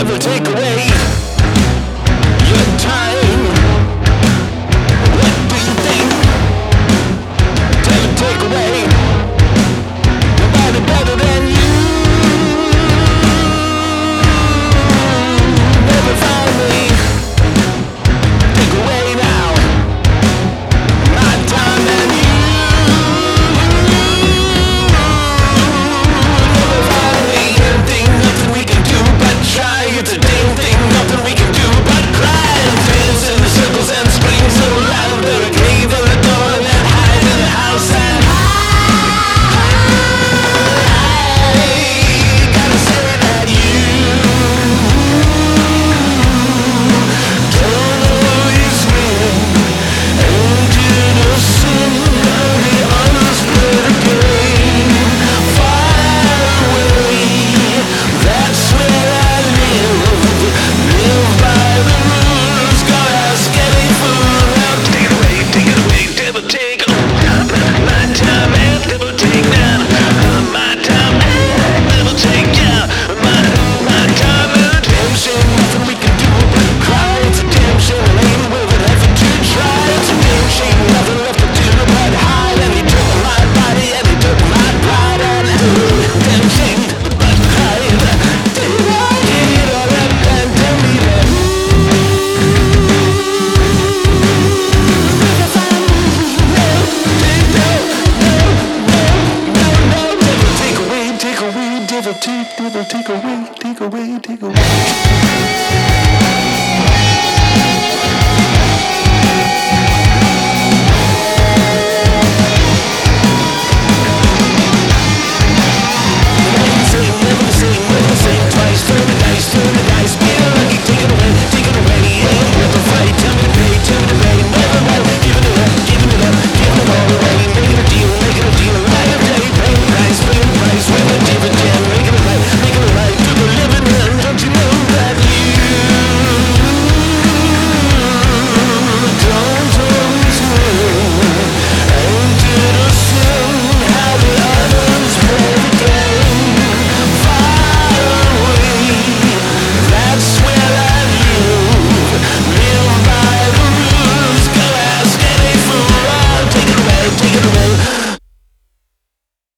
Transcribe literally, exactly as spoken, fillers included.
devil take away your time. What do you think? Devil take away. Nobody better than you. Never found me. Take away now my time and you. Never found me. Anything, nothing we can do but try. It's a damn thing, nothing we can do but cry. Dance in the circles and scream so loud. There a cave in the door and then hide in the house and I gotta say that you don't always win. And innocent of the unsplit game. Far away, that's where I live. Live by the rules, gotta ask any fool. Now take it away, take it away, devil take my time and devil take down my time and devil take down my my time and damn shame, nothing we can do but cry. It's a damn shame, it ain't worth an effort to try. It's a damn shame, nothing left to do but hide. And he took my body and he took my pride and damn shame, but cry. Did I get all that and tell me that never found me? No, no, no, no, no, no, devil take away, take away, devil take, devil take away.